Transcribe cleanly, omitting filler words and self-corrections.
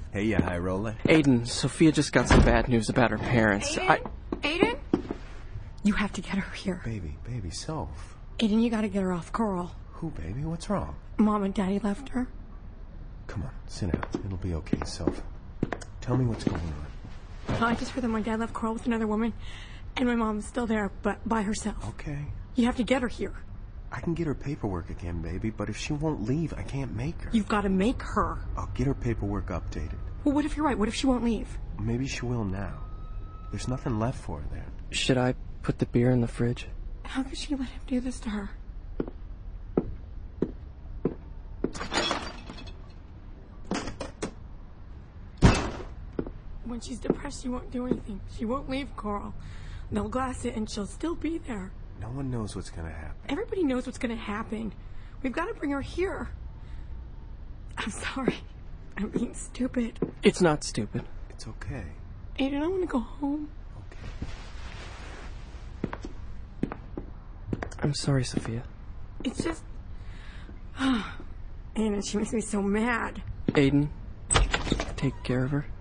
Hey, you high roller. Aiden, Sophia just got some bad news about her parents. Aiden? You have to get her here. Baby, Soph. Aiden, you gotta get her off Coral. Who, baby? What's wrong? Mom and Daddy left her. Come on, sit down. It'll be okay, Soph. Tell me what's going on. I just heard that my dad left Coral with another woman, and my mom's still there, but by herself. Okay. You have to get her here. I can get her paperwork again, baby, but if she won't leave, I can't make her. You've got to make her. I'll get her paperwork updated. Well, what if you're right? What if she won't leave? Maybe she will now. There's nothing left for her there. Should I put the beer in the fridge? How could she let him do this to her? When she's depressed, she won't do anything. She won't leave Coral. They'll glass it, and she'll still be there. No one knows what's going to happen. Everybody knows what's going to happen. We've got to bring her here. I'm sorry. I'm being stupid. It's not stupid. It's okay. Aiden, I want to go home. Okay. I'm sorry, Sophia. It's just... Aiden, she makes me so mad. Aiden, take care of her.